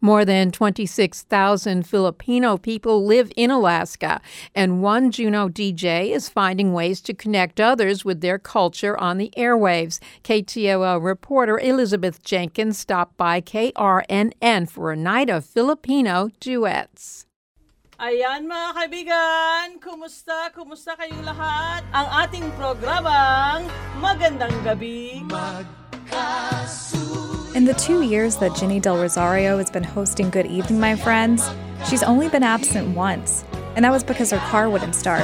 More than 26,000 Filipino people live in Alaska, and one Juneau DJ is finding ways to connect others with their culture on the airwaves. KTOL reporter Elizabeth Jenkins stopped by KRNN for a night of Filipino duets. Ayan mga kaibigan, kumusta kayong lahat? Ang ating programang Magandang Gabi In the 2 years that Ginny Del Rosario has been hosting Good Evening, My Friends, she's only been absent once, and that was because her car wouldn't start.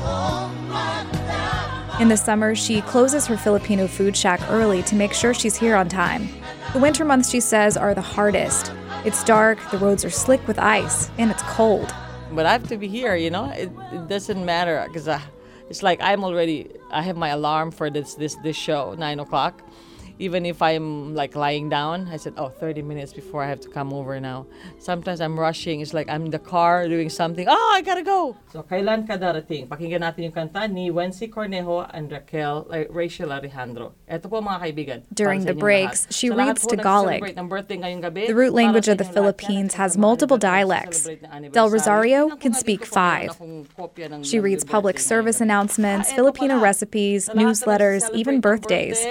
In the summer, she closes her Filipino food shack early to make sure she's here on time. The winter months, she says, are the hardest. It's dark, the roads are slick with ice, and it's cold. But I have to be here, you know? It doesn't matter, because it's like I have my alarm for this show, 9 o'clock. Even if I'm like lying down, I said, 30 minutes before I have to come over now. Sometimes I'm rushing. It's like I'm in the car doing something. I gotta go. So, kailan ka darating? Pakinggan natin yung kanta ni Wency Cornejo and Rachel Alejandro. Ito po mga kaibigan. During the breaks, she reads Tagalog. The root language of the Philippines has multiple dialects. Del Rosario can speak 5. She reads public service announcements, Filipino recipes, newsletters, even birthdays.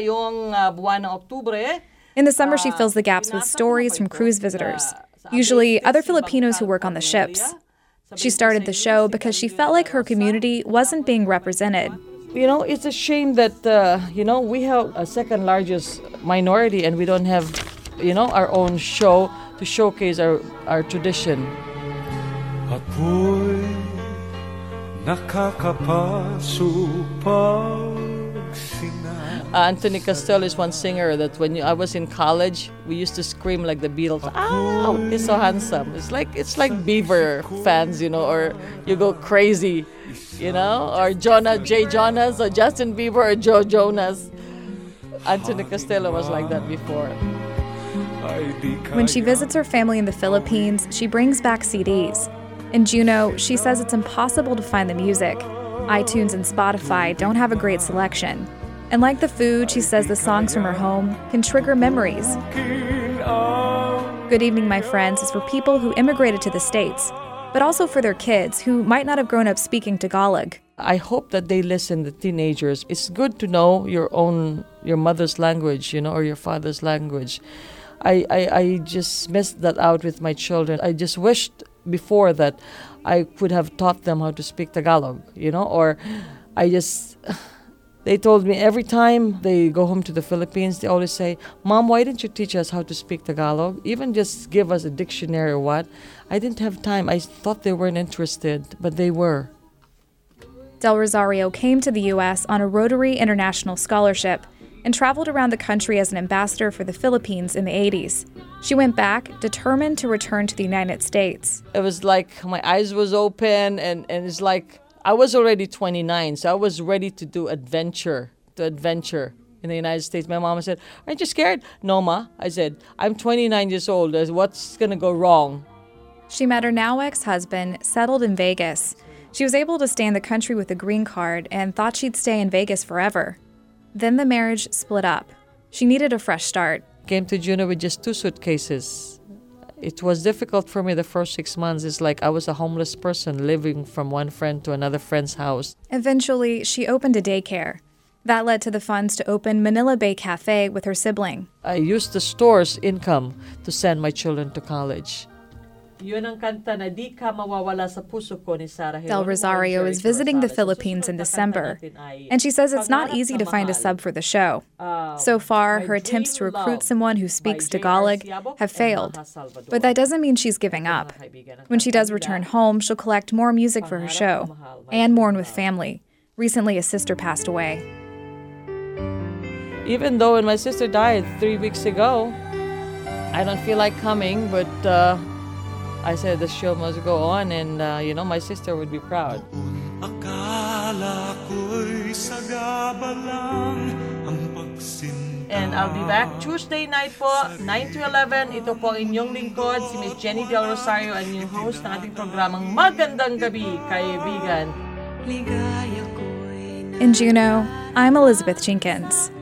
In the summer, she fills the gaps with stories from cruise visitors, usually other Filipinos who work on the ships. She started the show because she felt like her community wasn't being represented. You know, it's a shame that, we have a second largest minority and we don't have, our own show to showcase our tradition. Ako'y nakakapaso Anthony Costello is one singer that when I was in college, we used to scream like the Beatles. Oh, he's so handsome. It's like Bieber fans, or you go crazy, or Jay Jonas or Justin Bieber or Joe Jonas. Anthony Costello was like that before. When she visits her family in the Philippines, she brings back CDs. In Juneau, she says it's impossible to find the music. iTunes and Spotify don't have a great selection. And like the food, she says the songs from her home can trigger memories. Good Evening, My Friends is for people who immigrated to the States, but also for their kids who might not have grown up speaking Tagalog. I hope that they listen, the teenagers. It's good to know your mother's language, or your father's language. I just missed that out with my children. I just wished before that I could have taught them how to speak Tagalog, or they told me every time they go home to the Philippines, they always say, Mom, why didn't you teach us how to speak Tagalog? Even just give us a dictionary or what. I didn't have time. I thought they weren't interested, but they were. Del Rosario came to the U.S. on a Rotary International Scholarship and traveled around the country as an ambassador for the Philippines in the 80s. She went back, determined to return to the United States. It was like my eyes was open, and it's like I was already 29, so I was ready to do adventure in the United States. My mom said, aren't you scared? No, Ma. I said, I'm 29 years old. What's going to go wrong? She met her now ex-husband, settled in Vegas. She was able to stay in the country with a green card and thought she'd stay in Vegas forever. Then the marriage split up. She needed a fresh start. Came to Juneau with just 2 suitcases. It was difficult for me the first 6 months. It's like I was a homeless person living from one friend to another friend's house. Eventually, she opened a daycare. That led to the funds to open Manila Bay Cafe with her sibling. I used the store's income to send my children to college. Yun ang kanta na di ka mawawala sa puso ko ni Sarah. Del Rosario is visiting the Philippines in December, and she says it's not easy to find a sub for the show. So far, her attempts to recruit someone who speaks Tagalog have failed, but that doesn't mean she's giving up. When she does return home, she'll collect more music for her show and mourn with family. Recently, a sister passed away. Even though when my sister died 3 weeks ago, I don't feel like coming, but I said the show must go on, and my sister would be proud. And I'll be back Tuesday night po, 9 to 11. Ito po ang inyong lingkod, si Miss Jenny Del Rosario, ang new host ng ating programang Magandang Gabi, kaibigan. In Juneau, I'm Elizabeth Jenkins.